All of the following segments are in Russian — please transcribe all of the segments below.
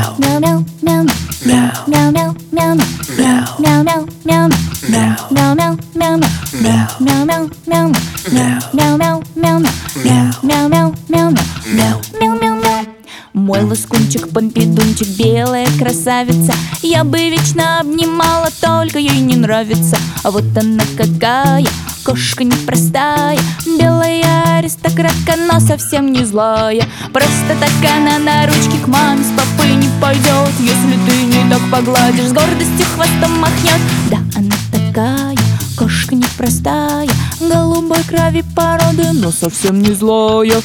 Мой лоскунчик, помпидунчик, белая красавица. Я бы вечно обнимала, только ей не нравится. А вот она какая, кошка непростая, белая аристократка, но совсем не злая. Просто так она на ручки к маме с папой не пойдет. Если ты не так погладишь, с гордостью хвостом махнет. Да, она такая, кошка непростая, голубой крови породы, но совсем не злая.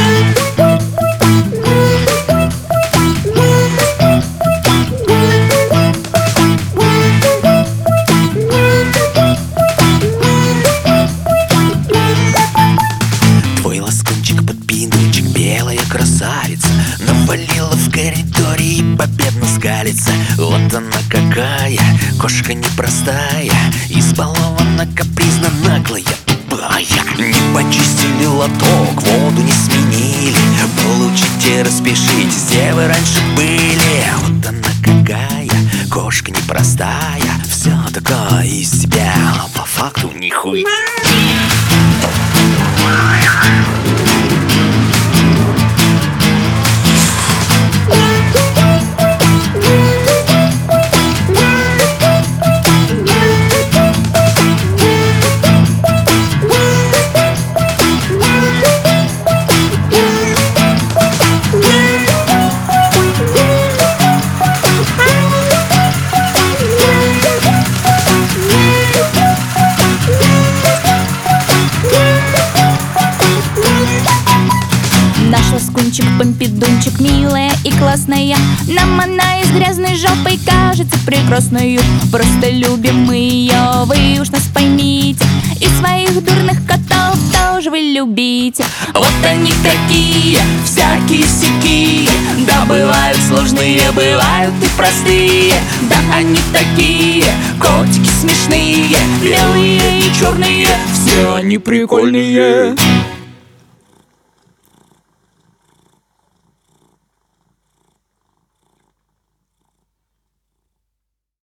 Красавица навалила в коридоре и победно скалится. Вот она какая, кошка непростая, избалована, капризна, наглая, тупая. Не почистили лоток, воду не сменили. Получите, распишитесь, где вы раньше были. Вот она какая, кошка непростая, вся такая из себя, а по факту нихуя. Лоскунчик, помпидунчик, милая и классная. Нам она и с грязной жопой кажется прекрасной. Просто любим мы ее, вы уж нас поймите. И своих дурных котов тоже вы любите. Вот они такие, всякие-сякие. Да, бывают сложные, бывают и простые. Да, они такие, котики смешные, белые и черные, все они прикольные.